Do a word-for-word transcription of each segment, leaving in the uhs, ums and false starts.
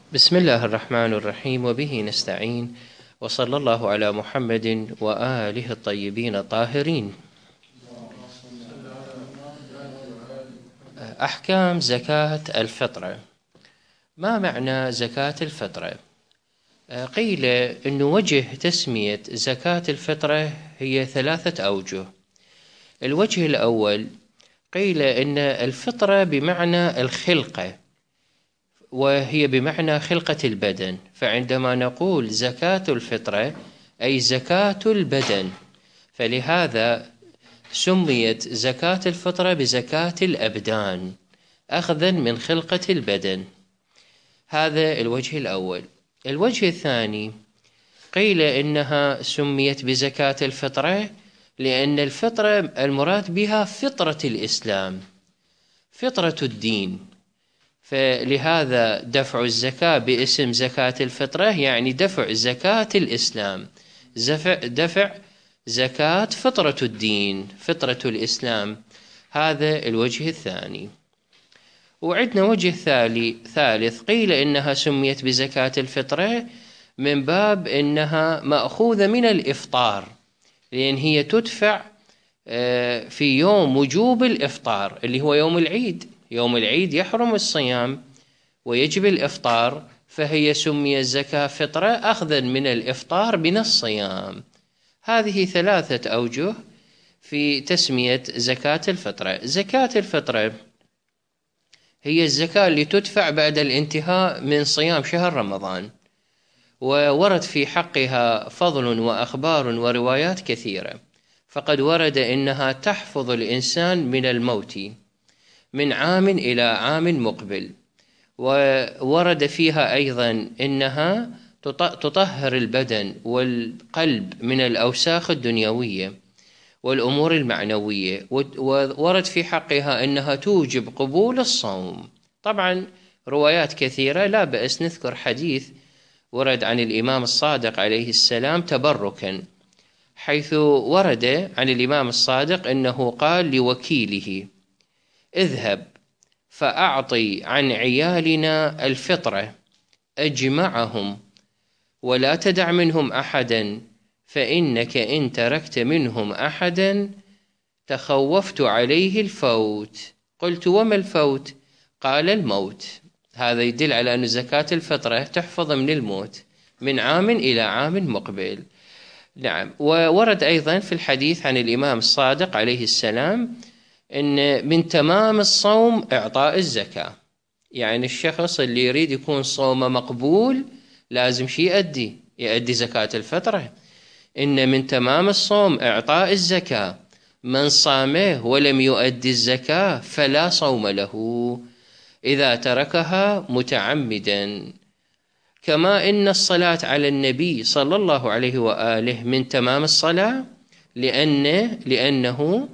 بسم الله الرحمن الرحيم، وبه نستعين، وصلى الله على محمد وآله الطيبين الطاهرين. أحكام زكاة الفطرة. ما معنى زكاة الفطرة؟ قيل إن وجه تسمية زكاة الفطرة هي ثلاثة أوجه. الوجه الأول قيل إن الفطرة بمعنى الخلقة، وهي بمعنى خلقة البدن، فعندما نقول زكاة الفطرة أي زكاة البدن، فلهذا سميت زكاة الفطرة بزكاة الأبدان أخذا من خلقة البدن. هذا الوجه الأول. الوجه الثاني قيل إنها سميت بزكاة الفطرة لأن الفطرة المراد بها فطرة الإسلام، فطرة الدين، فلهذا دفع الزكاة باسم زكاة الفطرة يعني دفع زكاة الإسلام، دفع زكاة فطرة الدين، فطرة الإسلام. هذا الوجه الثاني. وعندنا وجه ثالث قيل إنها سميت بزكاة الفطرة من باب إنها مأخوذة من الإفطار، لأن هي تدفع في يوم وجوب الإفطار اللي هو يوم العيد. يوم العيد يحرم الصيام ويجب الإفطار، فهي سمي الزكاة فطرة أخذا من الإفطار من الصيام. هذه ثلاثة أوجه في تسمية زكاة الفطرة. زكاة الفطرة هي الزكاة اللي تدفع بعد الانتهاء من صيام شهر رمضان، وورد في حقها فضل وأخبار وروايات كثيرة. فقد ورد إنها تحفظ الإنسان من الموت من عام إلى عام مقبل، وورد فيها أيضا إنها تطهر البدن والقلب من الأوساخ الدنيوية والأمور المعنوية، وورد في حقها إنها توجب قبول الصوم. طبعا روايات كثيرة، لا بأس نذكر حديث ورد عن الإمام الصادق عليه السلام تبركا، حيث ورد عن الإمام الصادق أنه قال لوكيله: اذهب فأعطي عن عيالنا الفطرة أجمعهم ولا تدع منهم أحدا، فإنك إن تركت منهم أحدا تخوفت عليه الفوت. قلت: وما الفوت؟ قال: الموت. هذا يدل على أن زكاة الفطرة تحفظ من الموت من عام إلى عام مقبل. نعم. وورد أيضا في الحديث عن الإمام الصادق عليه السلام إن من تمام الصوم إعطاء الزكاة، يعني الشخص اللي يريد يكون صومه مقبول لازم شيء يؤدي يؤدي زكاة الفطرة. إن من تمام الصوم إعطاء الزكاة، من صامه ولم يؤدي الزكاة فلا صوم له إذا تركها متعمدا. كما إن الصلاة على النبي صلى الله عليه وآله من تمام الصلاة، لأن لأنه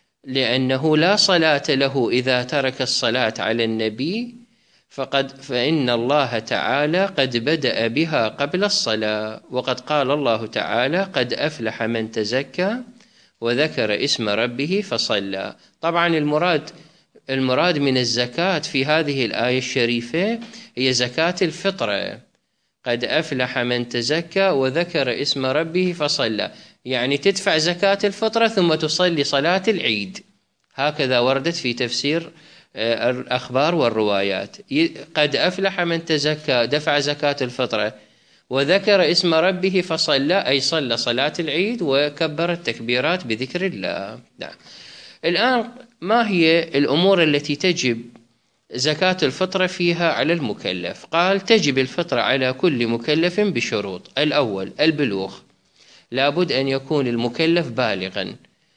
لأنه لا صلاة له إذا ترك الصلاة على النبي، فقد فإن الله تعالى قد بدأ بها قبل الصلاة، وقد قال الله تعالى: قد أفلح من تزكى وذكر اسم ربه فصلى. طبعا المراد المراد من الزكاة في هذه الآية الشريفة هي زكاة الفطرة. قد أفلح من تزكى وذكر اسم ربه فصلى، يعني تدفع زكاة الفطرة ثم تصلي صلاة العيد. هكذا وردت في تفسير الأخبار والروايات. قد أفلح من تزكى دفع زكاة الفطرة وذكر اسم ربه فصلى، أي صلى صلاة العيد وكبر التكبيرات بذكر الله. نعم. الآن ما هي الأمور التي تجب زكاة الفطرة فيها على المكلف؟ قال: تجب الفطرة على كل مكلف بشروط. الأول البلوغ، لابد أن يكون المكلف بالغا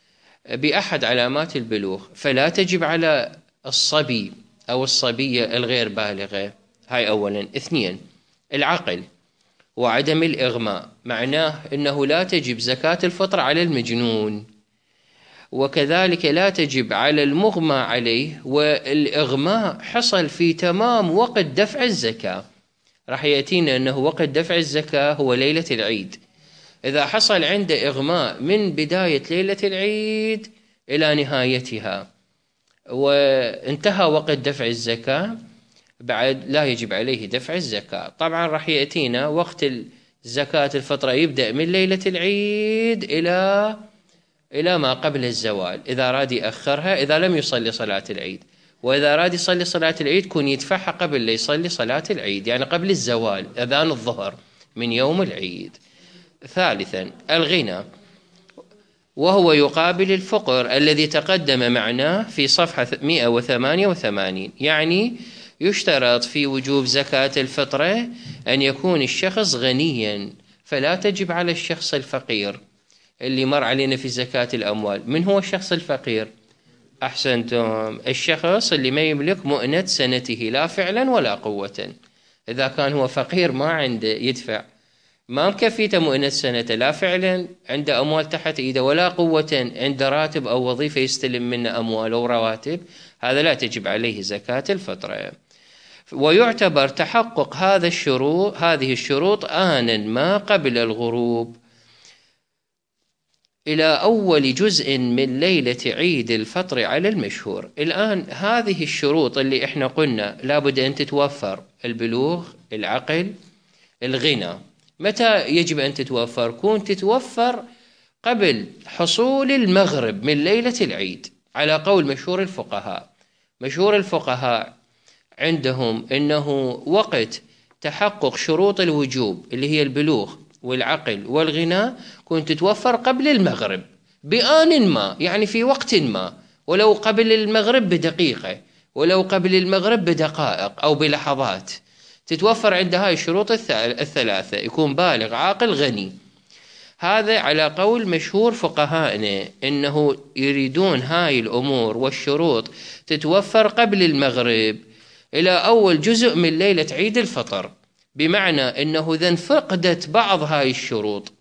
بأحد علامات البلوغ، فلا تجب على الصبي أو الصبية الغير بالغة. هاي أولا. اثنين العقل وعدم الإغماء، معناه أنه لا تجب زكاة الفطرة على المجنون، وكذلك لا تجب على المغمى عليه، والإغماء حصل في تمام وقت دفع الزكاة. راح يأتينا أنه وقت دفع الزكاة هو ليلة العيد. إذا حصل عنده إغماء من بداية ليلة العيد إلى نهايتها وانتهى وقت دفع الزكاة، بعد لا يجب عليه دفع الزكاة. طبعا راح يأتينا وقت زكاة الفطرة يبدأ من ليلة العيد إلى إلى ما قبل الزوال، إذا أراد يأخرها إذا لم يصلي صلاة العيد، وإذا أراد يصلي صلاة العيد كون يدفعها قبل لا يصلي صلاة العيد، يعني قبل الزوال أذان الظهر من يوم العيد. ثالثا الغنى، وهو يقابل الفقر الذي تقدم معناه في صفحة مئة وثمانية وثمانين. يعني يشترط في وجوب زكاة الفطرة أن يكون الشخص غنيا، فلا تجب على الشخص الفقير اللي مر علينا في زكاة الأموال. من هو الشخص الفقير؟ أحسنتم، الشخص اللي ما يملك مؤنة سنته لا فعلا ولا قوة. إذا كان هو فقير ما عنده يدفع، ما مكفيته مؤنة سنته، لا فعلا عنده أموال تحت إيده ولا قوة عنده راتب أو وظيفة يستلم منه أموال أو رواتب، هذا لا تجب عليه زكاة الفطرة. ويعتبر تحقق هذا الشروط هذه الشروط آنا ما قبل الغروب إلى أول جزء من ليلة عيد الفطر على المشهور. الآن هذه الشروط اللي إحنا قلنا لابد أن تتوفر: البلوغ، العقل، الغنى. متى يجب أن تتوفر؟ كون تتوفر قبل حصول المغرب من ليلة العيد على قول مشهور الفقهاء. مشهور الفقهاء عندهم أنه وقت تحقق شروط الوجوب اللي هي البلوغ والعقل والغنى كنت تتوفر قبل المغرب بآن ما، يعني في وقت ما، ولو قبل المغرب بدقيقة، ولو قبل المغرب بدقائق أو بلحظات، تتوفر عند هاي الشروط الثلاثة: يكون بالغ، عاقل، غني. هذا على قول مشهور فقهائنا إنه يريدون هاي الأمور والشروط تتوفر قبل المغرب إلى أول جزء من ليلة عيد الفطر، بمعنى أنه إذا فقدت بعض هاي الشروط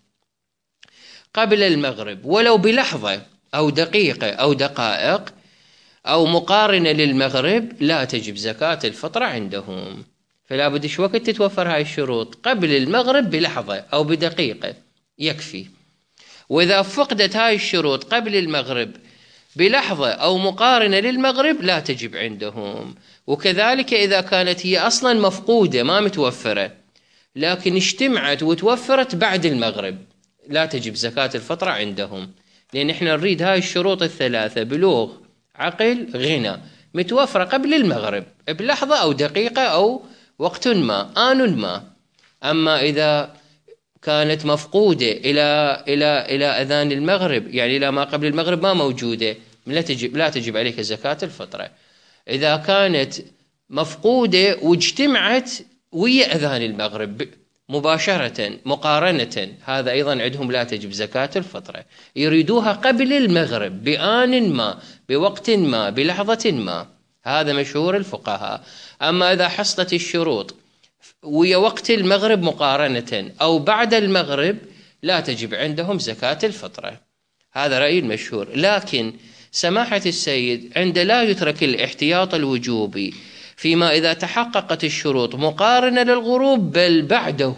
قبل المغرب ولو بلحظة أو دقيقة أو دقائق أو مقارنة للمغرب لا تجب زكاة الفطر عندهم. فلا بدش وقت تتوفر هاي الشروط قبل المغرب بلحظة أو بدقيقة يكفي. وإذا فقدت هاي الشروط قبل المغرب بلحظة أو مقارنة للمغرب لا تجب عندهم. وكذلك إذا كانت هي أصلا مفقودة ما متوفرة لكن اجتمعت وتوفرت بعد المغرب لا تجب زكاة الفطر عندهم، لأن احنا نريد هاي الشروط الثلاثة: بلوغ، عقل، غنى، متوفرة قبل المغرب بلحظة أو دقيقة أو وقت ما، آن ما. أما إذا كانت مفقودة إلى إلى إلى أذان المغرب، يعني إلى ما قبل المغرب ما موجودة، لا تجب لا تجب عليك زكاة الفطرة. إذا كانت مفقودة واجتمعت ويا أذان المغرب مباشرة مقارنة، هذا أيضا عندهم لا تجب زكاة الفطرة. يريدوها قبل المغرب بآن ما، بوقت ما، بلحظة ما. هذا مشهور الفقهاء. أما إذا حصلت الشروط ويا وقت المغرب مقارنة أو بعد المغرب لا تجب عندهم زكاة الفطرة. هذا رأي المشهور. لكن سماحة السيد عند لا يترك الاحتياط الوجوبي فيما إذا تحققت الشروط مقارنة للغروب بل بعده،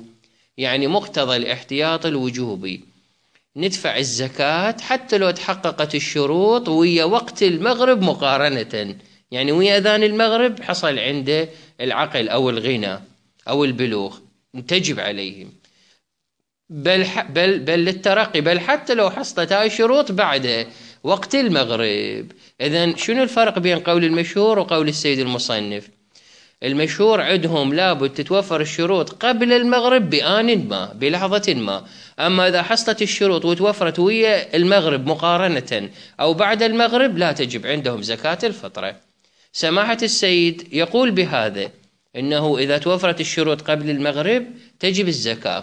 يعني مقتضى الاحتياط الوجوبي ندفع الزكاة حتى لو تحققت الشروط ويا وقت المغرب مقارنة، يعني ويا أذان المغرب حصل عنده العقل أو الغنى أو البلوغ تجب عليهم، بل, بل, بل للترقي، بل حتى لو حصلت هاي الشروط بعد وقت المغرب. إذن شنو الفرق بين قول المشهور وقول السيد المصنف؟ المشهور عندهم لابد تتوفر الشروط قبل المغرب بآن ما، بلحظة ما. أما إذا حصلت الشروط وتوفرت ويا المغرب مقارنة أو بعد المغرب لا تجب عندهم زكاة الفطرة. سماحة السيد يقول بهذا إنه إذا توفرت الشروط قبل المغرب تجب الزكاة،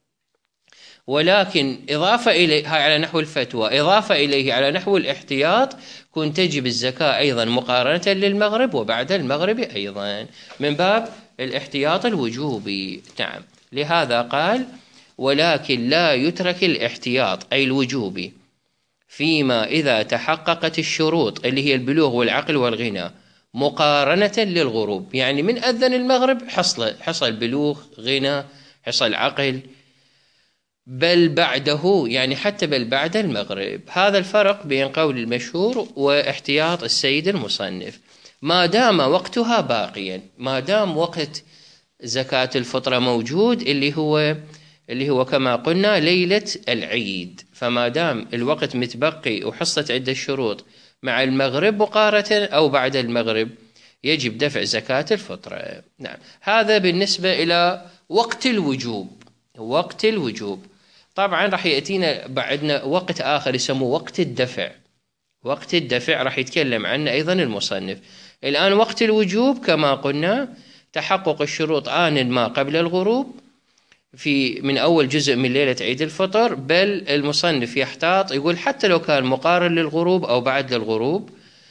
ولكن إضافة إليه هاي على نحو الفتوى، إضافة إليه على نحو الاحتياط كن تجب الزكاة أيضا مقارنة للمغرب وبعد المغرب أيضا من باب الاحتياط الوجوبي. نعم، لهذا قال: ولكن لا يترك الاحتياط أي الوجوبي فيما إذا تحققت الشروط اللي هي البلوغ والعقل والغنى مقارنة للغروب، يعني من أذن المغرب حصل حصل بلوغ، غنى، حصل عقل، بل بعده، يعني حتى بل بعد المغرب. هذا الفرق بين قول المشهور واحتياط السيد المصنف. ما دام وقتها باقيا، ما دام وقت زكاة الفطرة موجود، اللي هو اللي هو كما قلنا ليلة العيد، فما دام الوقت متبقي وحصلت عدة الشروط مع المغرب مقارنة أو بعد المغرب يجب دفع زكاة الفطرة. نعم، هذا بالنسبة إلى وقت الوجوب. وقت الوجوب طبعا راح يأتينا بعدنا وقت آخر يسموه وقت الدفع. وقت الدفع راح يتكلم عنه أيضا المصنف. الآن وقت الوجوب كما قلنا تحقق الشروط آن ما قبل الغروب في من أول جزء من ليلة عيد الفطر، بل المصنف يحتاط يقول حتى لو كان مقارن للغروب أو بعد للغروب،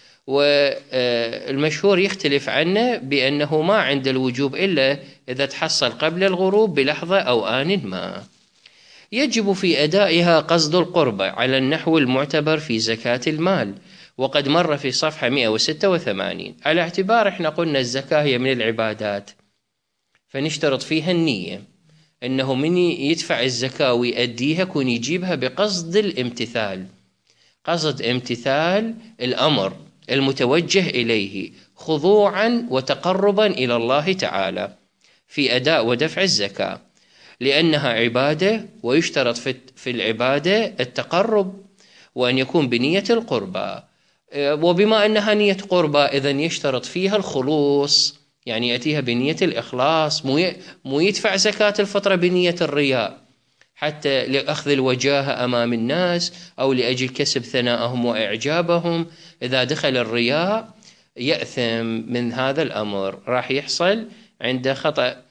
والمشهور يختلف عنه بأنه ما عند الوجوب إلا إذا تحصل قبل الغروب بلحظة أو آن ما. يجب في أدائها قصد القربة على النحو المعتبر في زكاة المال، وقد مر في صفحة مئة وستة وثمانين، على اعتبار احنا قلنا الزكاة هي من العبادات، فنشترط فيها النية، انه من يدفع الزكاة ويؤديها كون يجيبها بقصد الامتثال، قصد امتثال الأمر المتوجه إليه خضوعا وتقربا إلى الله تعالى في أداء ودفع الزكاة، لأنها عبادة، ويشترط في العبادة التقرب وأن يكون بنية القربة. وبما أنها نية قربة إذن يشترط فيها الخلوص، يعني يأتيها بنية الإخلاص، مو يدفع زكاة الفطرة بنية الرياء حتى لأخذ الوجاهة أمام الناس أو لأجل كسب ثناءهم وإعجابهم. إذا دخل الرياء يأثم من هذا الأمر، راح يحصل عند خطأ،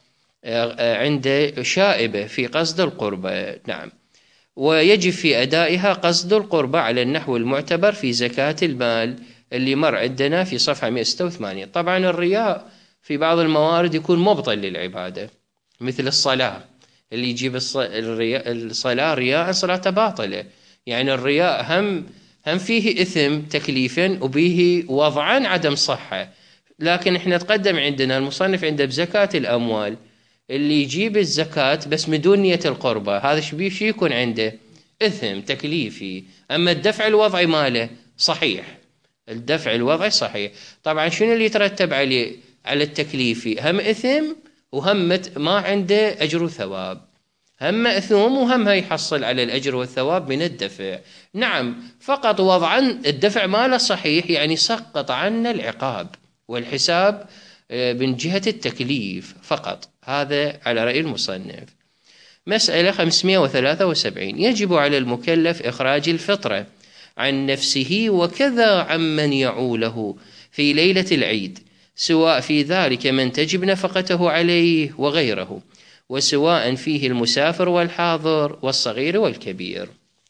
عند شائبة في قصد القربة. نعم، ويجب في أدائها قصد القربة على النحو المعتبر في زكاة المال اللي مر عندنا في صفحة مئة وستة وثمانين. طبعا الرياء في بعض الموارد يكون مبطل للعبادة، مثل الصلاة، اللي يجيب الصلاة رياء صلاة باطلة، يعني الرياء هم هم فيه إثم تكليفا وبه وضعا عدم صحة. لكن احنا تقدم عندنا المصنف عنده بزكاة الأموال اللي يجيب الزكاة بس بدون نية القربة، هذا شبيه شي يكون عنده إثم تكليفي. أما الدفع الوضعي ماله صحيح، الدفع الوضعي صحيح. طبعا شنو اللي يترتب عليه على التكليفي؟ هم إثم وهم ما عنده أجر وثواب، هم مأثوم وهم يحصل على الأجر والثواب من الدفع. نعم، فقط وضعا الدفع ماله صحيح، يعني سقط عنا العقاب والحساب من جهة التكليف فقط. هذا على رأي المصنف. مسألة خمسمئة وثلاثة وسبعين، يجب على المكلف إخراج الفطرة عن نفسه وكذا عمن يعوله في ليلة العيد، سواء في ذلك من تجب نفقته عليه وغيره، وسواء فيه المسافر والحاضر والصغير والكبير.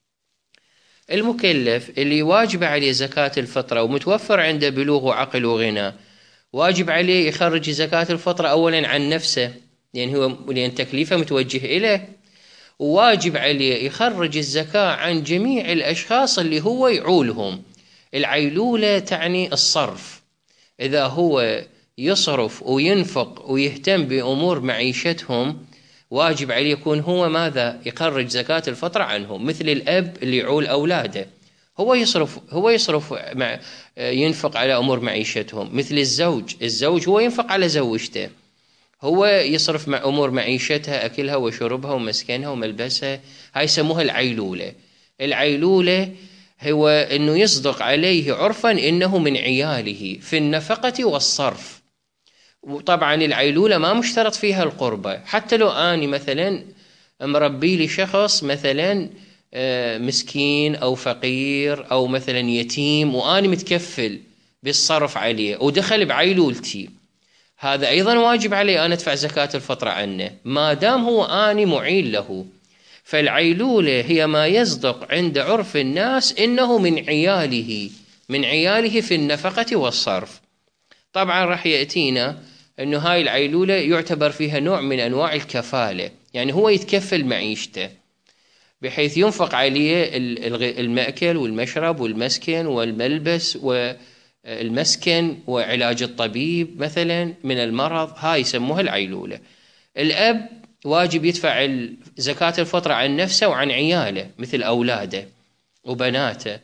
المكلف اللي واجب عليه زكاة الفطرة ومتوفر عنده بلوغ وعقل وغنى، واجب عليه يخرج زكاة الفطرة أولا عن نفسه، لأن هو لأن تكليفه متوجه إليه، وواجب عليه يخرج الزكاة عن جميع الأشخاص اللي هو يعولهم. العيلولة تعني الصرف، إذا هو يصرف وينفق ويهتم بأمور معيشتهم واجب عليه يكون هو ماذا يخرج زكاة الفطرة عنهم. مثل الأب اللي يعول أولاده، هو يصرف هو يصرف مع ينفق على أمور معيشتهم. مثل الزوج الزوج هو ينفق على زوجته، هو يصرف مع أمور معيشتها، أكلها وشربها ومسكنها وملبسها. هاي يسموها العيلولة. العيلولة هو أنه يصدق عليه عرفا إنه من عياله في النفقة والصرف. وطبعا العيلولة ما مشترط فيها القربة، حتى لو أني مثلا مربي لشخص مثلا مسكين أو فقير أو مثلا يتيم وأني متكفل بالصرف عليه ودخل بعيلولتي، هذا أيضا واجب علي أن أدفع زكاة الفطرة عنه ما دام هو أني معين له. فالعيلولة هي ما يصدق عند عرف الناس إنه من عياله من عياله في النفقة والصرف. طبعا راح يأتينا أنه هاي العيلولة يعتبر فيها نوع من أنواع الكفالة، يعني هو يتكفل معيشته بحيث ينفق عليه المأكل والمشرب والمسكن والملبس والمسكن وعلاج الطبيب مثلا من المرض، هاي يسموها العيلولة. الأب واجب يدفع زكاة الفطرة عن نفسه وعن عياله مثل أولاده وبناته،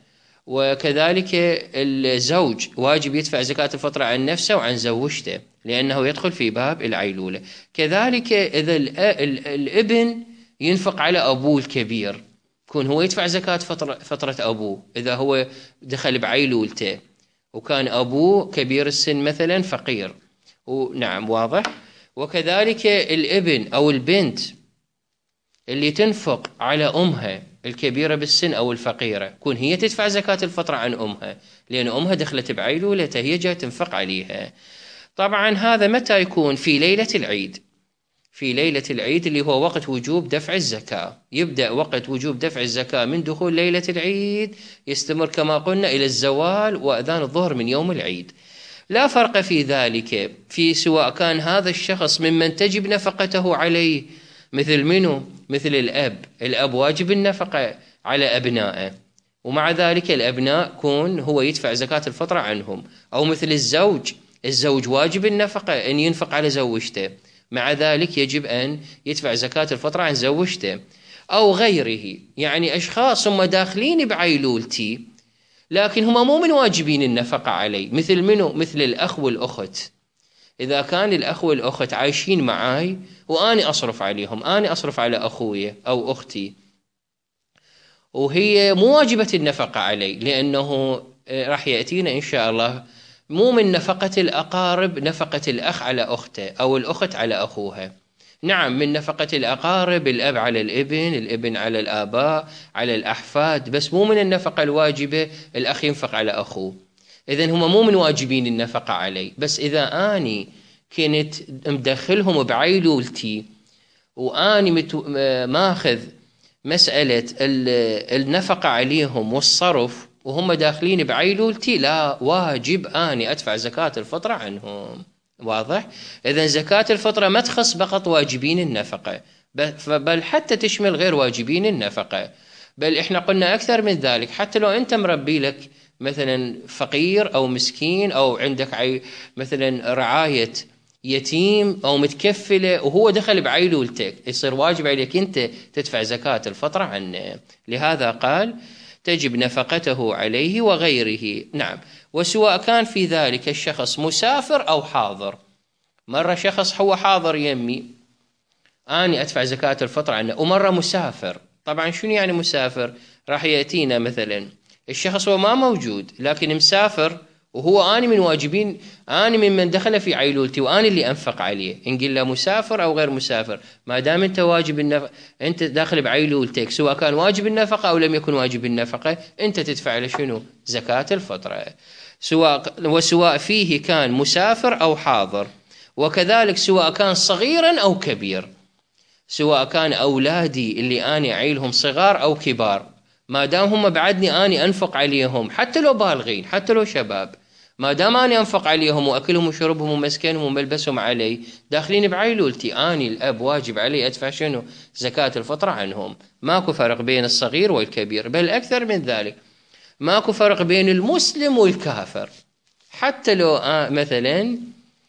وكذلك الزوج واجب يدفع زكاة الفطرة عن نفسه وعن زوجته لأنه يدخل في باب العيلولة. كذلك إذا الابن ينفق على أبوه الكبير يكون هو يدفع زكاة فطرة, فطرة أبوه إذا هو دخل بعيلولته وكان أبوه كبير السن مثلا فقير. ونعم واضح. وكذلك الابن أو البنت اللي تنفق على أمها الكبيرة بالسن أو الفقيرة كون هي تدفع زكاة الفطرة عن أمها لأن أمها دخلت بعيلولتها هي جاي تنفق عليها. طبعا هذا متى يكون؟ في ليلة العيد. في ليلة العيد اللي هو وقت وجوب دفع الزكاة. يبدأ وقت وجوب دفع الزكاة من دخول ليلة العيد يستمر كما قلنا إلى الزوال وأذان الظهر من يوم العيد. لا فرق في ذلك في سواء كان هذا الشخص ممن تجب نفقته عليه مثل منه؟ مثل الأب. الأب واجب النفقة على أبنائه ومع ذلك الأبناء كون هو يدفع زكاة الفطرة عنهم. أو مثل الزوج. الزوج واجب النفقة أن ينفق على زوجته مع ذلك يجب أن يدفع زكاة الفطرة عن زوجته. أو غيره يعني أشخاص هم داخلين بعيلولتي لكن هم مو من واجبين النفقة عليه مثل منه؟ مثل الأخ والأخت. إذا كان الأخ والأخت عايشين معاي وأني أصرف عليهم أني أصرف على أخوي أو أختي وهي مو واجبة النفقة علي لأنه راح يأتينا إن شاء الله مو من نفقة الأقارب نفقة الأخ على أخته أو الأخت على أخوها. نعم من نفقة الأقارب الأب على الابن الابن على الآباء على الأحفاد بس مو من النفقة الواجبة الأخ ينفق على أخوه. إذن هم مو من واجبين النفقة علي. بس إذا أني كنت مدخلهم بعيلولتي وأني ماخذ مسألة النفقة عليهم والصرف وهم داخلين بعيلولتي لا واجب أني أدفع زكاة الفطرة عنهم. واضح؟ إذن زكاة الفطرة ما تخص فقط واجبين النفقة بل حتى تشمل غير واجبين النفقة. بل إحنا قلنا أكثر من ذلك حتى لو أنت مربي لك مثلا فقير أو مسكين أو عندك عي مثلا رعاية يتيم أو متكفلة وهو دخل بعيلولتك يصير واجب عليك أنت تدفع زكاة الفطرة عنه. لهذا قال تجب نفقته عليه وغيره. نعم. وسواء كان في ذلك الشخص مسافر أو حاضر. مرة شخص هو حاضر يمي أني أدفع زكاة الفطرة عنه ومرة مسافر. طبعا شنو يعني مسافر؟ راح يأتينا مثلا الشخص هو ما موجود لكن مسافر وهو أنا من واجبين أنا ممن دخل في عيلولتي وأنا اللي أنفق عليه. إن قلنا مسافر أو غير مسافر ما دام أنت واجب النفقة أنت داخل بعيلولتك سواء كان واجب النفقة أو لم يكن واجب النفقة أنت تدفع لشنو؟ زكاة الفطرة. سواء وسواء فيه كان مسافر أو حاضر. وكذلك سواء كان صغيرا أو كبير. سواء كان أولادي اللي أنا أعيلهم صغار أو كبار ما دام هم بعدني أني أنفق عليهم حتى لو بالغين حتى لو شباب ما دام أني أنفق عليهم وأكلهم وشربهم ومسكنهم وملبسهم علي داخلين بعيلولتي أني الأب واجب علي أدفع شنو؟ زكاة الفطرة عنهم. ماكو فرق بين الصغير والكبير بل أكثر من ذلك ماكو فرق بين المسلم والكافر. حتى لو مثلا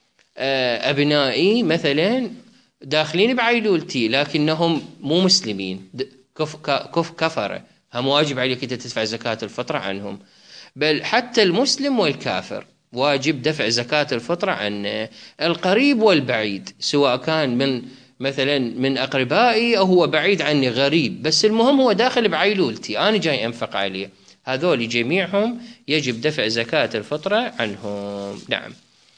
أبنائي مثلا داخلين بعيلولتي لكنهم مو مسلمين كف كف كفرة هم واجب عليك أنت تدفع زكاة الفطرة عنهم. بل حتى المسلم والكافر واجب دفع زكاة الفطرة عن القريب والبعيد سواء كان من مثلا من أقربائي أو هو بعيد عني غريب بس المهم هو داخل بعيلولتي أنا جاي أنفق عليه هذول جميعهم يجب دفع زكاة الفطرة عنهم. نعم.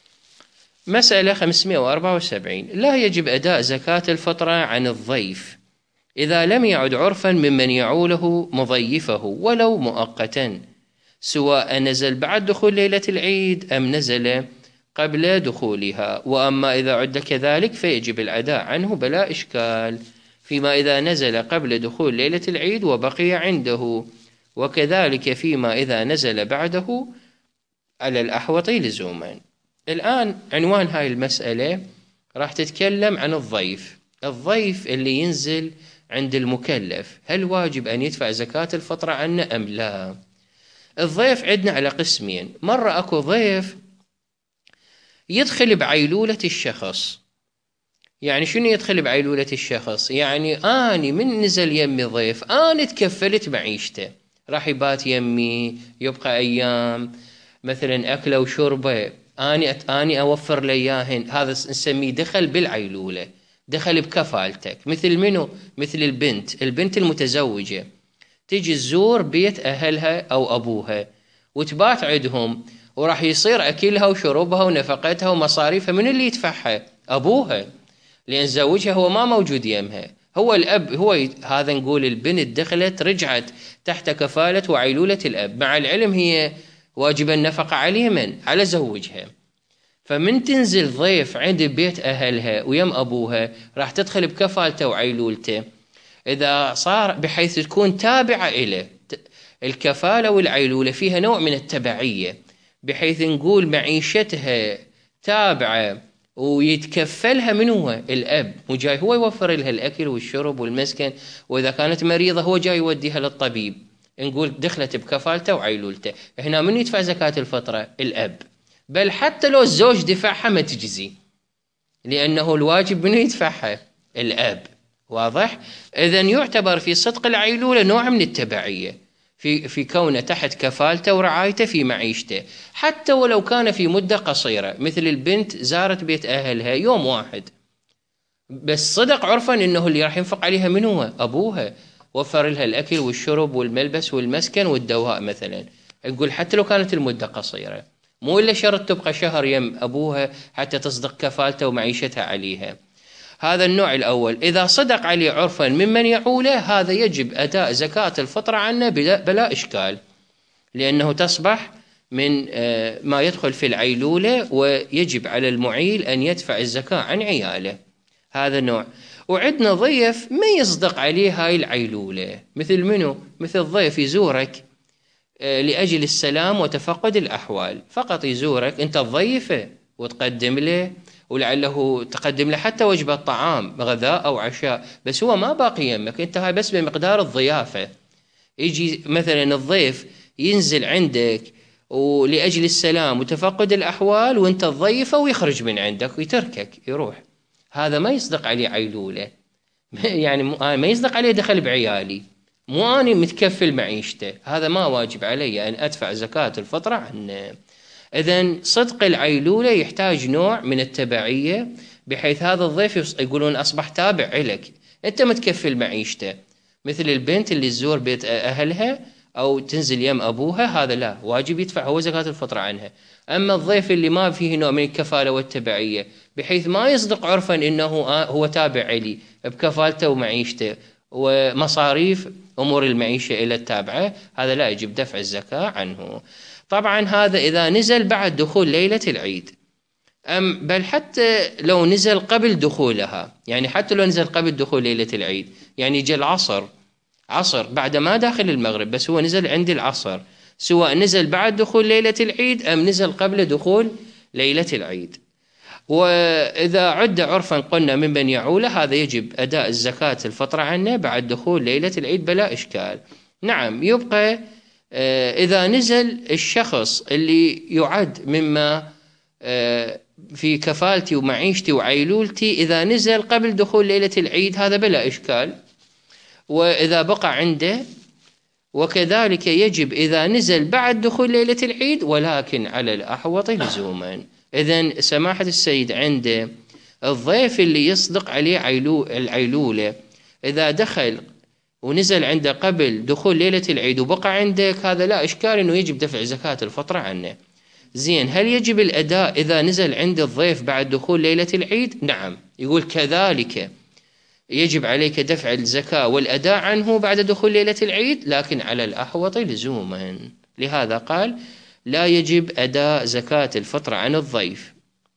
مسألة خمسمائة وأربعة وسبعين لا يجب أداء زكاة الفطرة عن الضيف إذا لم يعد عرفا ممن يعوله مضيفه ولو مؤقتا سواء نزل بعد دخول ليلة العيد أم نزل قبل دخولها. وأما إذا عد كذلك فيجب الأداء عنه بلا إشكال فيما إذا نزل قبل دخول ليلة العيد وبقي عنده وكذلك فيما إذا نزل بعده على الأحوط لزوما. الآن عنوان هاي المسألة راح تتكلم عن الضيف. الضيف اللي ينزل عند المكلف هل واجب أن يدفع زكاة الفطرة عنه أم لا؟ الضيف عندنا على قسمين. مرة أكو ضيف يدخل بعيلولة الشخص. يعني شنو يدخل بعيلولة الشخص؟ يعني أنا من نزل يمي ضيف أنا تكفلت معيشته راح يبات يمي، يبقى أيام مثلا أكله وشربه، أني أني أوفر له إياهن. هذا نسميه دخل بالعيلولة، دخل بكفالتك. مثل منو؟ مثل البنت البنت المتزوجة تيجي تزور بيت أهلها أو أبوها وتبات عندهم، وراح يصير أكلها وشربها ونفقتها ومصاريفها من اللي يدفعها؟ أبوها، لأن زوجها هو ما موجود يمها، هو الأب. هو ي... هذا نقول البنت دخلت رجعت تحت كفالة وعيلولة الأب، مع العلم هي واجب النفقة عليه من؟ على زوجها. فمن تنزل ضيف عند بيت أهلها ويم أبوها راح تدخل بكفالته وعيلولته، إذا صار بحيث تكون تابعة إليه. الكفالة والعيلولة فيها نوع من التبعية، بحيث نقول معيشتها تابعة ويتكفلها من هو؟ الأب، وجاي هو يوفر لها الأكل والشرب والمسكن، وإذا كانت مريضة هو جاي يوديها للطبيب. نقول دخلت بكفالته وعيلولته. هنا من يدفع زكاة الفطرة؟ الأب. بل حتى لو الزوج دفعها ما تجزي، لأنه الواجب منه يدفعها؟ الأب. واضح؟ إذن يعتبر في صدق العيلولة نوع من التبعية في في كونه تحت كفالته ورعايته في معيشته، حتى ولو كان في مدة قصيرة. مثل البنت زارت بيت أهلها يوم واحد، بس صدق عرفا إنه اللي راح ينفق عليها من هو؟ أبوها، وفر لها الأكل والشرب والملبس والمسكن والدواء مثلا. نقول حتى لو كانت المدة قصيرة، مو إلا شرط تبقى شهر يم أبوها حتى تصدق كفالته ومعيشتها عليها. هذا النوع الأول. إذا صدق عليه عرفا ممن يعوله، هذا يجب أداء زكاة الفطرة عنه بلا, بلا إشكال، لأنه تصبح من ما يدخل في العيلولة، ويجب على المعيل أن يدفع الزكاة عن عياله. هذا النوع. وعندنا ضيف ما يصدق عليه هاي العيلولة. مثل منه؟ مثل ضيف يزورك لأجل السلام وتفقد الأحوال، فقط يزورك أنت تضيفه وتقدم له، ولعله تقدم له حتى وجبة طعام غذاء أو عشاء، بس هو ما باقي يمك، أنت هاي بس بمقدار الضيافة. يجي مثلا الضيف ينزل عندك ولأجل السلام وتفقد الأحوال، وأنت تضيفه ويخرج من عندك ويتركك يروح، هذا ما يصدق عليه عيلولة. يعني ما يصدق عليه دخل بعيالي، مو أنا متكفل معيشته، هذا ما واجب علي أن أدفع زكاة الفطرة عنه. إذن صدق العيلولة يحتاج نوع من التبعية، بحيث هذا الضيف يقولون أصبح تابع لك، أنت متكفل معيشته. مثل البنت اللي تزور بيت أهلها أو تنزل يم أبوها، هذا لا، واجب يدفع هو زكاة الفطرة عنها. أما الضيف اللي ما فيه نوع من الكفالة والتبعية، بحيث ما يصدق عرفا إنه هو تابع لي بكفالته ومعيشته ومصاريف أمور المعيشة إلى التابعة، هذا لا يجب دفع الزكاة عنه. طبعا هذا إذا نزل بعد دخول ليلة العيد، أم بل حتى لو نزل قبل دخولها، يعني حتى لو نزل قبل دخول ليلة العيد، يعني جاء العصر عصر بعد ما داخل المغرب، بس هو نزل عند العصر، سواء نزل بعد دخول ليلة العيد أم نزل قبل دخول ليلة العيد. وإذا عد عرفا قلنا ممن يعوله، هذا يجب أداء الزكاة الفطرة عنه بعد دخول ليلة العيد بلا إشكال. نعم، يبقى إذا نزل الشخص اللي يعد مما في كفالتي ومعيشتي وعيلولتي، إذا نزل قبل دخول ليلة العيد هذا بلا إشكال، وإذا بقى عنده. وكذلك يجب إذا نزل بعد دخول ليلة العيد، ولكن على الأحوط لزوما. إذن سماحة السيد عنده الضيف اللي يصدق عليه عيلو العيلولة، إذا دخل ونزل عنده قبل دخول ليلة العيد وبقى عندك، هذا لا إشكال إنه يجب دفع زكاة الفطرة عنه. زين، هل يجب الأداء إذا نزل عند الضيف بعد دخول ليلة العيد؟ نعم، يقول كذلك يجب عليك دفع الزكاة والأداء عنه بعد دخول ليلة العيد، لكن على الأحوط لزوما. لهذا قال لا يجب أداء زكاة الفطرة عن الضيف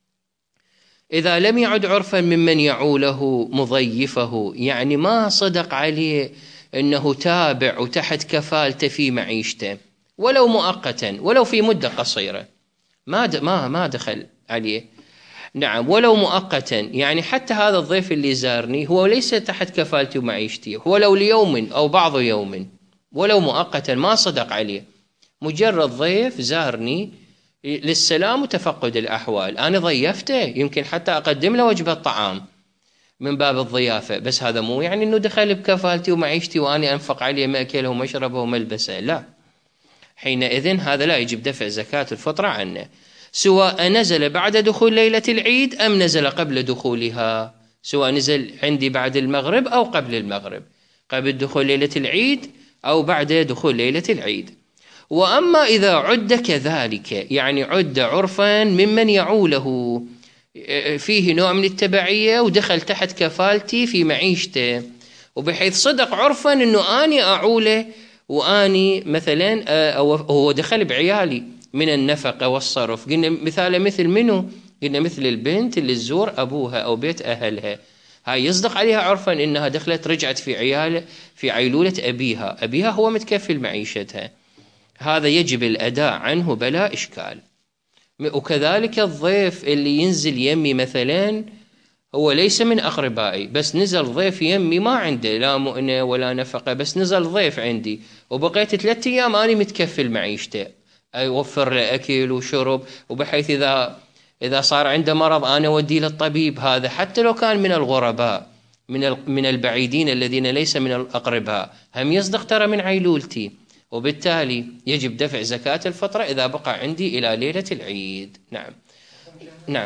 إذا لم يعد عرفا ممن يعوله مضيفه، يعني ما صدق عليه أنه تابع وتحت كفالته في معيشته، ولو مؤقتا ولو في مدة قصيرة، ما ما ما دخل عليه. نعم، ولو مؤقتا، يعني حتى هذا الضيف اللي زارني هو ليس تحت كفالتي ومعيشتي، هو لو ليوم أو بعض يوم، ولو مؤقتا ما صدق عليه، مجرد ضيف زارني للسلام وتفقد الأحوال، أنا ضيفته، يمكن حتى أقدم له وجبة طعام، من باب الضيافة، بس هذا مو يعني أنه دخل بكفالتي ومعيشتي وأني أنفق عليه مأكله ومشربه وملبسه، لا. حينئذ هذا لا يجب دفع زكاة الفطرة عنه، سواء نزل بعد دخول ليلة العيد أم نزل قبل دخولها، سواء نزل عندي بعد المغرب أو قبل المغرب، قبل دخول ليلة العيد أو بعد دخول ليلة العيد. وأما إذا عد كذلك، يعني عد عرفا ممن يعوله، فيه نوع من التبعية ودخل تحت كفالتي في معيشته، وبحيث صدق عرفا أنه أني أعوله وأني مثلا أو هو دخل بعيالي من النفقة والصرف. قلنا مثال مثل منه؟ قلنا مثل البنت اللي تزور أبوها أو بيت أهلها، هاي يصدق عليها عرفا إنها دخلت رجعت في عيال في عيلولة أبيها، أبيها هو متكفل معيشتها، هذا يجب الأداء عنه بلا إشكال. وكذلك الضيف اللي ينزل يمي مثلا، هو ليس من أقربائي بس نزل ضيف يمي ما عنده لا مؤنة ولا نفقة، بس نزل ضيف عندي وبقيت ثلاثة أيام أنا متكفل معيشته، أوفر له أكل وشرب، وبحيث إذا إذا صار عنده مرض أنا أوديه للطبيب، هذا حتى لو كان من الغرباء من من البعيدين الذين ليس من الأقرباء، هم يصدق ترى من عيلولتي، وبالتالي يجب دفع زكاة الفطرة إذا بقى عندي إلى ليلة العيد. نعم نعم،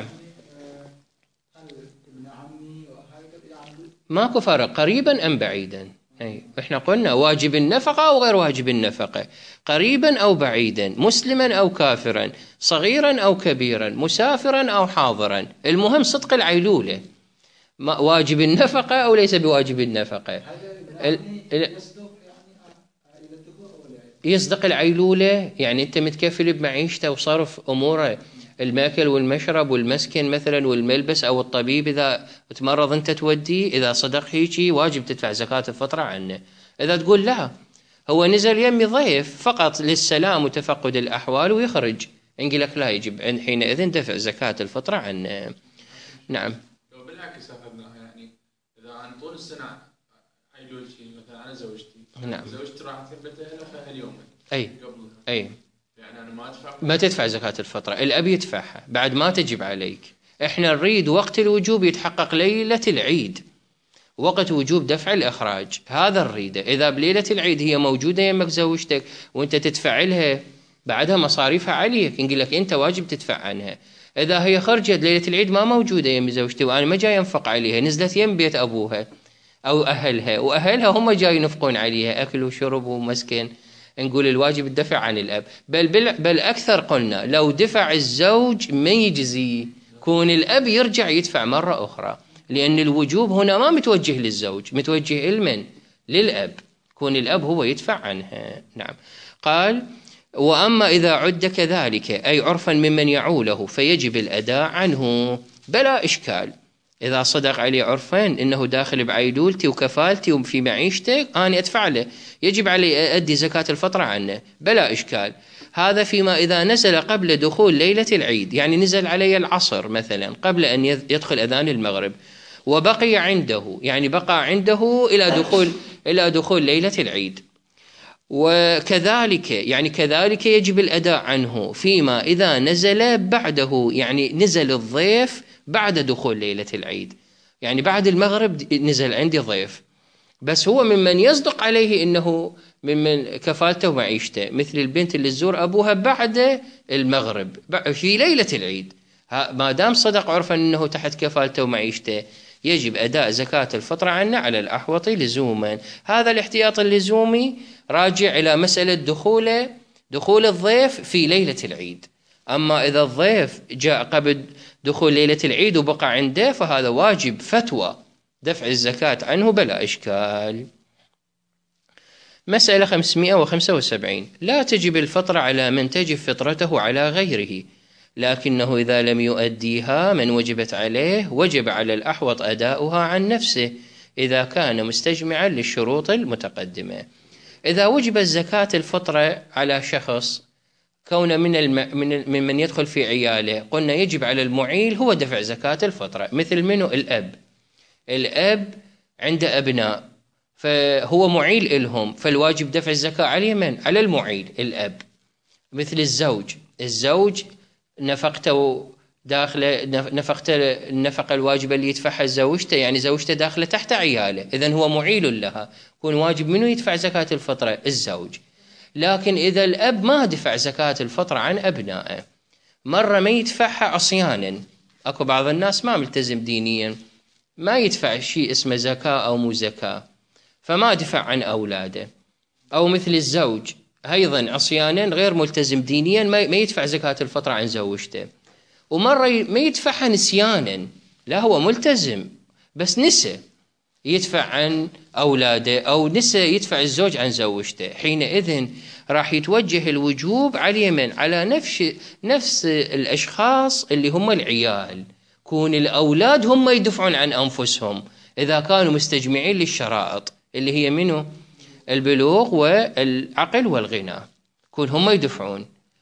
ماكو فرق قريبا أم بعيدا. أي إحنا قلنا واجب النفقة أو غير واجب النفقة، قريبا أو بعيدا، مسلما أو كافرا، صغيرا أو كبيرا، مسافرا أو حاضرا، المهم صدق العيلولة، واجب النفقة أو ليس بواجب النفقة. يصدق العيلولة، يعني أنت متكفل بمعيشته وصرف أموره، الماكل والمشرب والمسكن مثلا والملبس أو الطبيب إذا تمرض أنت توديه، إذا صدق هيجي واجب تدفع زكاة الفطرة عنه. إذا تقول لا هو نزل يمي ضيف فقط للسلام وتفقد الأحوال ويخرج، نقول لك لا يجب حينئذ دفع زكاة الفطرة عنه. نعم. لو بالعكس أخذناها، يعني إذا عن طول السنة عيلولتي مثلا أنا زوجتي، نعم، زوجتي راح ثبتها لها اليوم أي قبلها، أي يعني أنا ما أدفع ما تدفع زكاة الفطرة، الأب يدفعها بعد ما تجب عليك. إحنا نريد وقت الوجوب يتحقق ليلة العيد، وقت وجوب دفع الإخراج، هذا نريده. إذا بليلة العيد هي موجودة يمك زوجتك وأنت تدفع لها بعدها مصاريفها عليك، نقول لك أنت واجب تدفع عنها. إذا هي خرجت ليلة العيد ما موجودة يم زوجتي وأنا ما جاي أنفق عليها، نزلت يم بيت أبوها أو أهلها، وأهلها هم جاي ينفقون عليها أكل وشرب ومسكن، نقول الواجب الدفع عن الأب. بل, بل, بل أكثر قلنا لو دفع الزوج ما يجزي، كون الأب يرجع يدفع مرة أخرى، لأن الوجوب هنا ما متوجه للزوج، متوجه لمن؟ للأب، كون الأب هو يدفع عنها. نعم. قال وأما إذا عد كذلك أي عرفا ممن يعوله فيجب الأداء عنه بلا إشكال. إذا صدق علي عرفا إنه داخل بعيدولتي وكفالتي وفي معيشتك أنا أدفع له، يجب علي أدي زكاة الفطرة عنه بلا إشكال. هذا فيما إذا نزل قبل دخول ليلة العيد، يعني نزل علي العصر مثلا قبل أن يدخل أذان المغرب وبقي عنده، يعني بقى عنده إلى دخول إلى دخول ليلة العيد. وكذلك يعني كذلك يجب الأداء عنه فيما إذا نزل بعده، يعني نزل الضيف بعد دخول ليلة العيد، يعني بعد المغرب نزل عندي ضيف، بس هو ممن يصدق عليه إنه ممن كفالته ومعيشته، مثل البنت اللي تزور أبوها بعد المغرب في ليلة العيد، ما دام صدق عرفا إنه تحت كفالته ومعيشته يجب أداء زكاة الفطرة عنه على الأحوط لزوما. هذا الاحتياط اللزومي راجع إلى مسألة دخول دخول الضيف في ليلة العيد. أما إذا الضيف جاء قبل دخول ليلة العيد وبقى عنده فهذا واجب فتوى دفع الزكاة عنه بلا إشكال. مسألة خمسمائة وخمسة وسبعين. لا تجب الفطرة على من تجب فطرته على غيره، لكنه إذا لم يؤديها من وجبت عليه وجب على الأحوط أداؤها عن نفسه إذا كان مستجمعا للشروط المتقدمة. إذا وجب الزكاة الفطرة على شخص كون من الم... من من يدخل في عياله، قلنا يجب على المعيل هو دفع زكاة الفطرة، مثل منه الأب الأب عنده أبناء فهو معيل إلهم، فالواجب دفع الزكاة عليه من؟ على المعيل الأب. مثل الزوج الزوج نفقته داخله نفقة النفقة الواجبة اللي يدفعها زوجته، يعني زوجته داخله تحت عياله، إذن هو معيل لها، يكون واجب منه يدفع زكاة الفطرة الزوج. لكن إذا الأب ما دفع زكاة الفطرة عن أبنائه، مرة ما يدفعها عصيانا، أكو بعض الناس ما ملتزم دينيا ما يدفع شيء اسمه زكاة أو مو زكاة، فما دفع عن أولاده. أو مثل الزوج أيضا عصيانا غير ملتزم دينيا ما يدفع زكاة الفطرة عن زوجته، ومرة ما يدفعها نسيانا، لا هو ملتزم بس نسى يدفع عن أولاده، أو نسى يدفع الزوج عن زوجته. حينئذ راح يتوجه الوجوب على اليمن على نفس نفس الأشخاص اللي هم العيال، كون الأولاد هم يدفعون عن أنفسهم إذا كانوا مستجمعين للشرائط اللي هي منه البلوغ والعقل والغنى، كون هم يدفعون.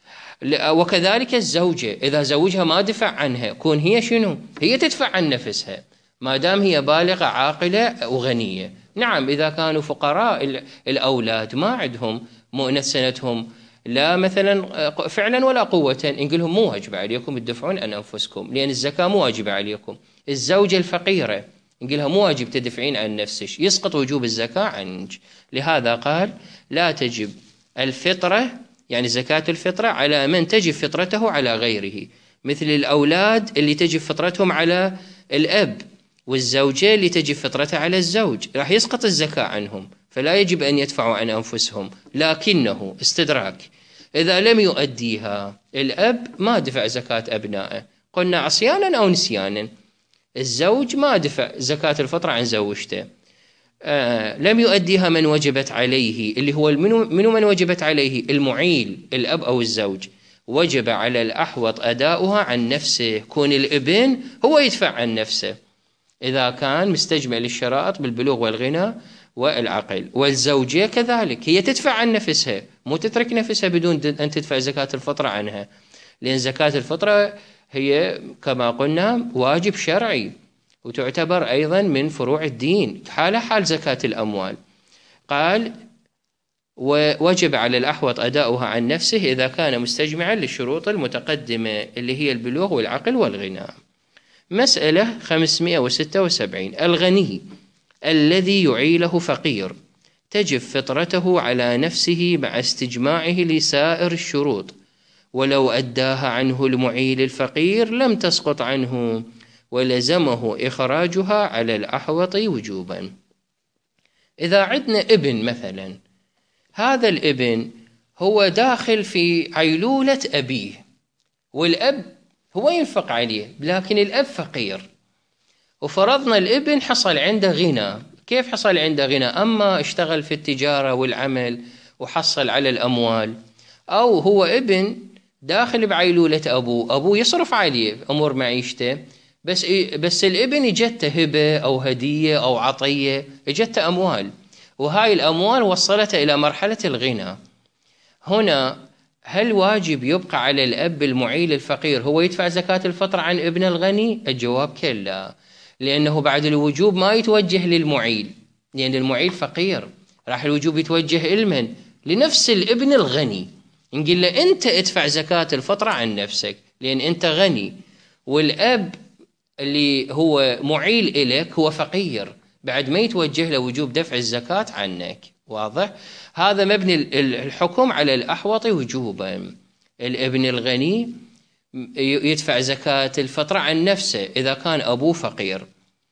وكذلك الزوجة إذا زوجها ما دفع عنها، كون هي شنو؟ هي تدفع عن نفسها ما دام هي بالغة عاقلة وغنية. نعم إذا كانوا فقراء الأولاد ما عندهم مؤنة سنتهم لا مثلا فعلا ولا قوة، نقول لهم مو واجب عليكم تدفعون عن أنفسكم لأن الزكاة مو واجبة عليكم. الزوجة الفقيرة نقول لها مو واجب تدفعين عن نفسك، يسقط وجوب الزكاة عنك. لهذا قال لا تجب الفطرة يعني زكاة الفطرة على من تجب فطرته على غيره، مثل الأولاد اللي تجب فطرتهم على الأب، والزوجة اللي تجب فطرتها على الزوج، راح يسقط الزكاة عنهم، فلا يجب أن يدفعوا عن أنفسهم. لكنه استدراك إذا لم يؤديها الأب ما دفع زكاة أبنائه، قلنا عصيانا أو نسيانا. الزوج ما دفع زكاة الفطرة عن زوجته، آه لم يؤديها من وجبت عليه، اللي هو منو من وجبت عليه؟ المعيل الأب أو الزوج. وجب على الأحوط أداؤها عن نفسه، كون الابن هو يدفع عن نفسه إذا كان مستجمع للشرائط بالبلوغ والغنى والعقل. والزوجة كذلك هي تدفع عن نفسها، مو تترك نفسها بدون أن تدفع زكاة الفطرة عنها، لأن زكاة الفطرة هي كما قلنا واجب شرعي، وتعتبر أيضا من فروع الدين حال حال زكاة الأموال. قال ووجب على الأحوط أداؤها عن نفسه إذا كان مستجمعا للشروط المتقدمة اللي هي البلوغ والعقل والغنى. مسألة خمسمائة وستة وسبعين. الغني الذي يعيله فقير تجب فطرته على نفسه مع استجماعه لسائر الشروط، ولو أداها عنه المعيل الفقير لم تسقط عنه ولزمه إخراجها على الأحوط وجوبا. إذا عندنا ابن مثلا، هذا الابن هو داخل في عيلولة أبيه، والأب هو ينفق عليه، لكن الأب فقير، وفرضنا الابن حصل عنده غنى. كيف حصل عنده غنى؟ أما اشتغل في التجارة والعمل وحصل على الأموال، أو هو ابن داخل بعيلولة أبوه، أبوه يصرف عليه أمور معيشته، بس بس الابن اجته هبة أو هدية أو عطية، اجته أموال، وهاي الأموال وصلته إلى مرحلة الغنى. هنا هل واجب يبقى على الأب المعيل الفقير هو يدفع زكاة الفطر عن ابن الغني؟ الجواب كلا، لأنه بعد الوجوب ما يتوجه للمعيل، لأن المعيل فقير، راح الوجوب يتوجه لمن؟ لنفس الابن الغني، نقول له أنت ادفع زكاة الفطر عن نفسك لأن أنت غني، والأب اللي هو معيل إليك هو فقير، بعد ما يتوجه له وجوب دفع الزكاة عنك. واضح؟ هذا مبني الحكم على الأحوط وجوبا. الابن الغني يدفع زكاة الفطرة عن نفسه إذا كان أبوه فقير،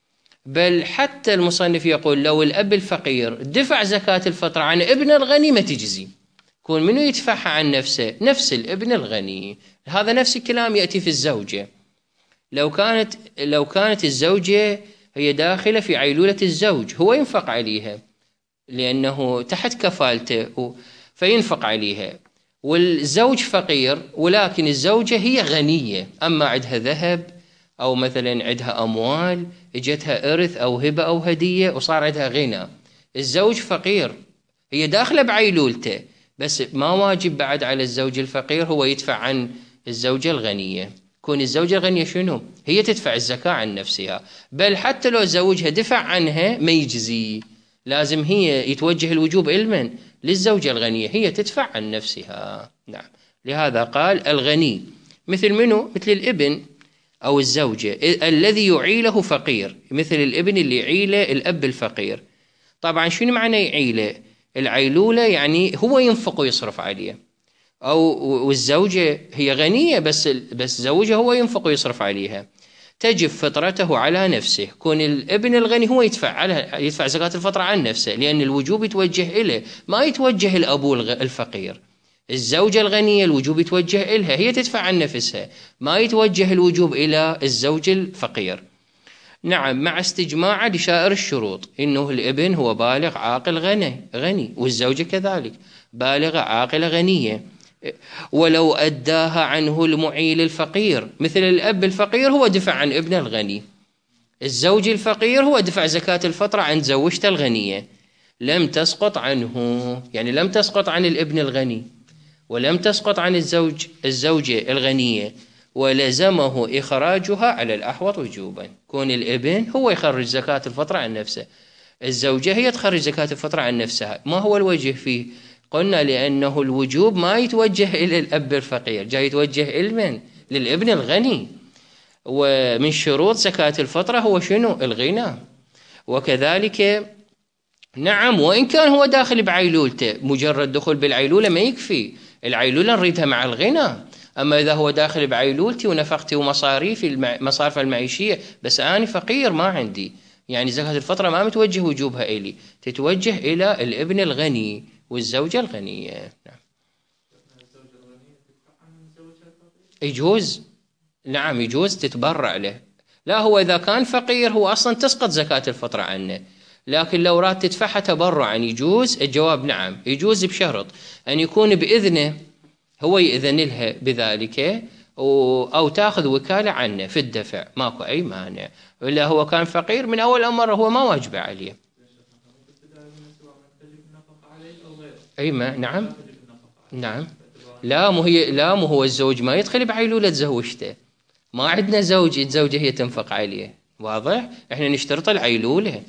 بل حتى المصنف يقول لو الأب الفقير دفع زكاة الفطرة عن ابن الغني ما تجزي، كون منه يدفعها عن نفسه؟ نفس الابن الغني. هذا نفس الكلام يأتي في الزوجة. لو كانت لو كانت الزوجة هي داخلة في عيلولة الزوج، هو ينفق عليها لأنه تحت كفالته فينفق عليها، والزوج فقير ولكن الزوجة هي غنية، أما عندها ذهب أو مثلا عندها أموال اجتها إرث أو هبة أو هدية وصار عندها غنى. الزوج فقير، هي داخلة بعيلولته، بس ما واجب بعد على الزوج الفقير هو يدفع عن الزوجة الغنية. كون الزوجة الغنية شنو؟ هي تدفع الزكاة عن نفسها، بل حتى لو زوجها دفع عنها ما يجزي، لازم هي يتوجه الوجوب إلمن؟ للزوجة الغنية، هي تدفع عن نفسها. نعم، لهذا قال الغني مثل منه؟ مثل الابن أو الزوجة الذي يعيله فقير، مثل الابن اللي يعيله الأب الفقير. طبعا شنو معنى يعيله؟ العيلولة يعني هو ينفق ويصرف عليه، أو والزوجة هي غنية بس بس زوجها هو ينفق ويصرف عليها، تجب فطرته على نفسه. كون الابن الغني هو يدفع على يدفع زكاة الفطرة عن نفسه، لأن الوجوب يتوجه إليه، ما يتوجه الأبو الفقير. الزوجة الغنية الوجوب يتوجه إلها، هي تدفع عن نفسها، ما يتوجه الوجوب إلى الزوج الفقير. نعم، مع استجماع لسائر الشروط، إنه الابن هو بالغ عاقل غني غني والزوجة كذلك بالغة عاقلة غنية، ولو أداها عنه المعيل الفقير. مثل الأب الفقير هو دفع عن ابنه الغني، الزوج الفقير هو دفع زكاة الفطرة عن زوجته الغنية، لم تسقط عنه، يعني لم تسقط عن الابن الغني، ولم تسقط عن الزوج الزوجة الغنية، ولزمه إخراجها على الأحوط وجوبا. كون الابن هو يخرج زكاة الفطرة عن نفسه، الزوجة هي تخرج زكاة الفطرة عن نفسها. ما هو الوجه فيه؟ قلنا لأنه الوجوب ما يتوجه إلى الأب الفقير، جاي يتوجه إلى للابن الغني. ومن شروط زكاة الفطرة هو شنو؟ الغنى. وكذلك نعم، وإن كان هو داخل بعيلولته، مجرد دخول بالعيلولة ما يكفي، العيلولة نريدها مع الغنى. أما إذا هو داخل بعيلولتي ونفقتي ومصاريفي المصارف المعيشية، بس أنا فقير ما عندي، يعني زكاة الفطرة ما متوجه وجوبها إلي، تتوجه إلى الابن الغني والزوجة الغنية. نعم. يجوز، نعم يجوز تتبرع له. لا، هو إذا كان فقير هو أصلا تسقط زكاة الفطرة عنه، لكن لو راد تدفعها تبرعا يجوز. الجواب نعم يجوز، بشرط أن يكون بإذنه، هو يأذن لها بذلك، أو تأخذ وكالة عنه في الدفع، ماكو أي مانع. إلا هو كان فقير من أول أمر هو ما واجب عليه. أي ما نعم نعم لا مو هي لا مو هو الزوج ما يدخل بعيلولة زوجته، ما عندنا زوج الزوجة هي تنفق عليه، واضح؟ احنا نشترط العيلولة.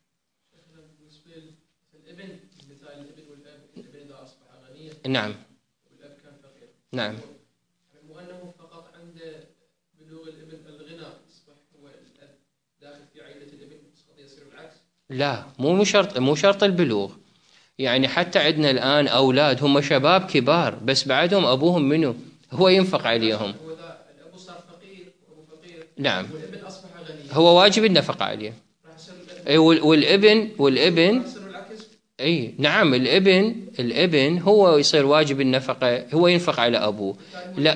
نعم والاب كان فقير. نعم مو انه فقط عند بلوغ الابن الغنى يصبح هو الاب داخل في عائله الابن، يصير العكس. لا، مو مو شرط مو شرط البلوغ، يعني حتى عندنا الآن أولاد هم شباب كبار بس بعدهم أبوهم منه هو ينفق عليهم. هو الأب صار فقير وأبو فقير. نعم، والابن أصبح غني، هو واجب النفقة عليه. أي والابن والابن أي نعم، الابن الابن هو يصير واجب النفقة، هو ينفق على أبوه. لا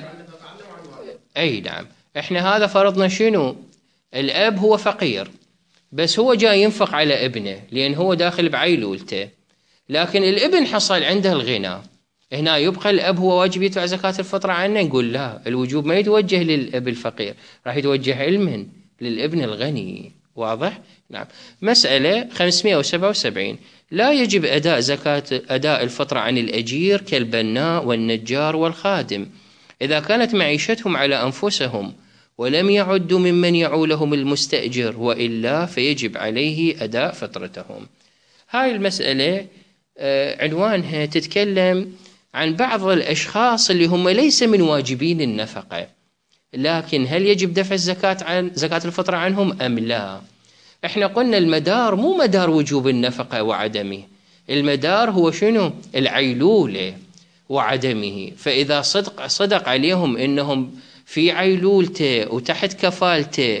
أي نعم، إحنا هذا فرضنا شنو؟ الأب هو فقير بس هو جاي ينفق على ابنه لأن هو داخل بعيلولته، لكن الابن حصل عنده الغنى، هنا يبقى الأب هو واجب يدفع زكاة الفطرة عنه؟ نقول لا، الوجوب ما يتوجه للأب الفقير، راح يتوجه علما للابن الغني. واضح؟ نعم. مسألة خمسمائة وسبعة وسبعين، لا يجب أداء زكاة أداء الفطرة عن الأجير كالبناء والنجار والخادم إذا كانت معيشتهم على أنفسهم ولم يعدوا ممن يعولهم المستأجر، وإلا فيجب عليه أداء فطرتهم. هاي المسألة عنوانها تتكلم عن بعض الأشخاص اللي هم ليس من واجبين النفقة، لكن هل يجب دفع الزكاة عن زكاة الفطرة عنهم أم لا؟ احنا قلنا المدار مو مدار وجوب النفقة وعدمه، المدار هو شنو؟ العيلولة وعدمه. فإذا صدق صدق عليهم إنهم في عيلولته وتحت كفالته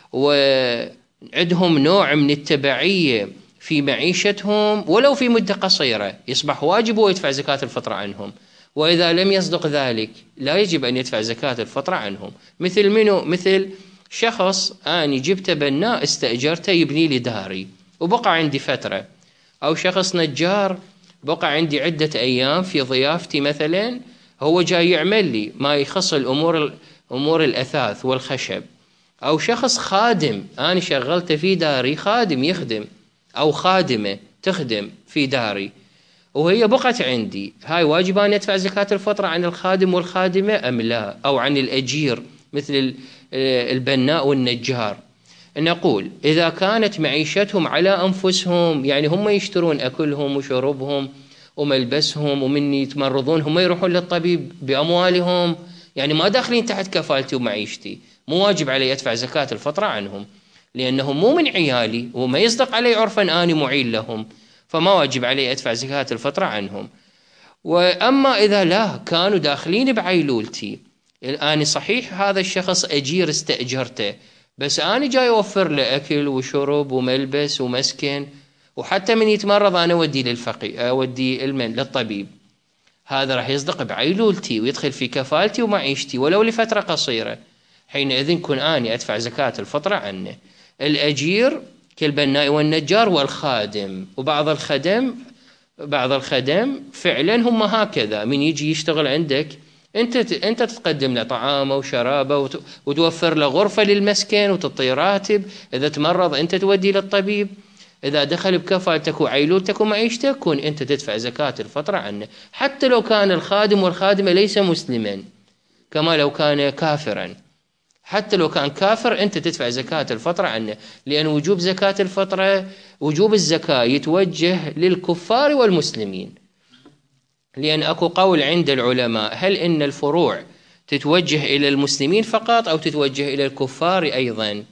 وعندهم نوع من التبعية في معيشتهم ولو في مدة قصيرة، يصبح واجب ويدفع زكاة الفطرة عنهم. وإذا لم يصدق ذلك لا يجب أن يدفع زكاة الفطرة عنهم. مثل منو؟ مثل شخص أنا جبت بناء استأجرته يبني لي داري وبقى عندي فترة، أو شخص نجار بقى عندي عدة أيام في ضيافتي مثلا، هو جاي يعمل لي ما يخص الأمور أمور الأثاث والخشب، أو شخص خادم أنا شغلته في داري خادم يخدم، أو خادمة تخدم في داري وهي بقت عندي، هاي واجب أن يدفع زكاة الفطرة عن الخادم والخادمة أم لا؟ أو عن الأجير مثل البناء والنجار؟ نقول إذا كانت معيشتهم على أنفسهم، يعني هم يشترون أكلهم وشربهم وملبسهم ومن يتمرضون، هم يروحون للطبيب بأموالهم، يعني ما داخلين تحت كفالتي ومعيشتي، مو واجب علي أدفع زكاة الفطرة عنهم، لأنهم مو من عيالي وما يصدق علي عرفا أني معين لهم، فما واجب علي أدفع زكاة الفطرة عنهم. وأما إذا لا كانوا داخلين بعيلولتي، أنا صحيح هذا الشخص أجير استأجرته، بس أنا جاي أوفر له أكل وشرب وملبس ومسكن، وحتى من يتمرض أنا أودي للفقي أودي المن للطبيب، هذا راح يصدق بعيلولتي ويدخل في كفالتي ومعيشتي ولو لفترة قصيرة، حينئذ كن أني أدفع زكاة الفطرة عنه. الأجير كالبناء والنجار والخادم، وبعض الخدم بعض الخدم فعلا هم هكذا، من يجي يشتغل عندك انت انت تقدم له طعامه وشرابه وتوفر له غرفه للمسكن وتعطيه راتب، اذا تمرض انت تودي للطبيب، اذا دخل بكفالتك وعيلولتك ومعيشتك كون انت تدفع زكاة الفطرة عنه، حتى لو كان الخادم والخادمه ليس مسلما، كما لو كان كافرا، حتى لو كان كافر أنت تدفع زكاة الفطرة عنه، لأن وجوب زكاة الفطرة وجوب الزكاة يتوجه للكفار والمسلمين، لأن أكو قول عند العلماء هل إن الفروع تتوجه إلى المسلمين فقط أو تتوجه إلى الكفار أيضا؟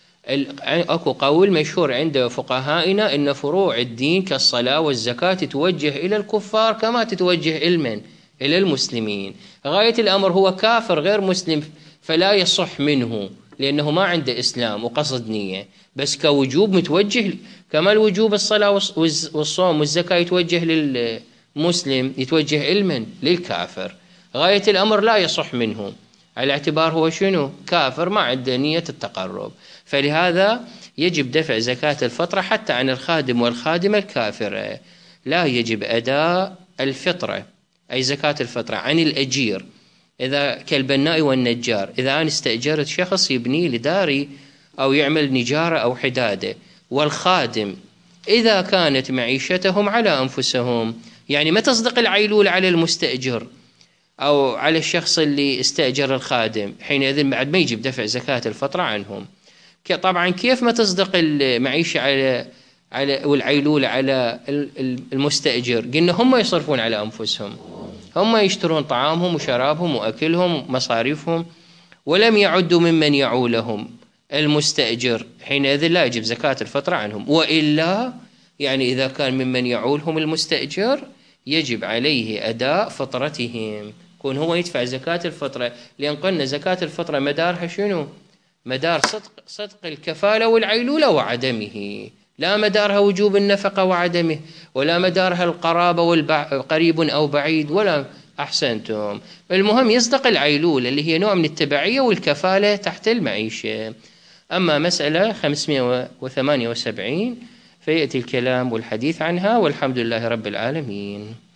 أكو قول مشهور عند فقهائنا إن فروع الدين كالصلاة والزكاة تتوجه إلى الكفار كما تتوجه إلى إلى المسلمين. غاية الأمر هو كافر غير مسلم فلا يصح منه لأنه ما عنده إسلام وقصد نية، بس كوجوب متوجه كما الوجوب الصلاة والصوم والزكاة يتوجه للمسلم يتوجه المن للكافر. غاية الأمر لا يصح منه على اعتبار هو شنو؟ كافر ما عنده نية التقرب، فلهذا يجب دفع زكاة الفطرة حتى عن الخادم والخادمة الكافرة. لا يجب أداء الفطرة أي زكاة الفطرة عن الأجير إذا كالبناء والنجار، إذا أنا استأجرت شخص يبني لداري أو يعمل نجارة أو حدادة، والخادم إذا كانت معيشتهم على أنفسهم، يعني ما تصدق العيلول على المستأجر أو على الشخص اللي استأجر الخادم، حينئذ بعد ما يجب دفع زكاة الفطرة عنهم. طبعا كيف ما تصدق المعيشة على على والعيلول على المستأجر؟ قلنا هم يصرفون على أنفسهم، هم يشترون طعامهم وشرابهم وأكلهم ومصاريفهم، ولم يعدوا ممن يعولهم المستأجر، حينئذ لا يجب زكاة الفطرة عنهم. وإلا يعني إذا كان ممن يعولهم المستأجر يجب عليه أداء فطرتهم، كون هو يدفع زكاة الفطرة، لأن قلنا زكاة الفطرة مدارها شنو؟ مدار صدق صدق الكفالة والعيلولة وعدمه، لا مدارها وجوب النفقة وعدمه، ولا مدارها القرابة والقريب أو بعيد، ولا أحسنتم. المهم يصدق العيلولة اللي هي نوع من التبعية والكفالة تحت المعيشة. أما مسألة خمسمائة وثمانية وسبعين فيأتي الكلام والحديث عنها، والحمد لله رب العالمين.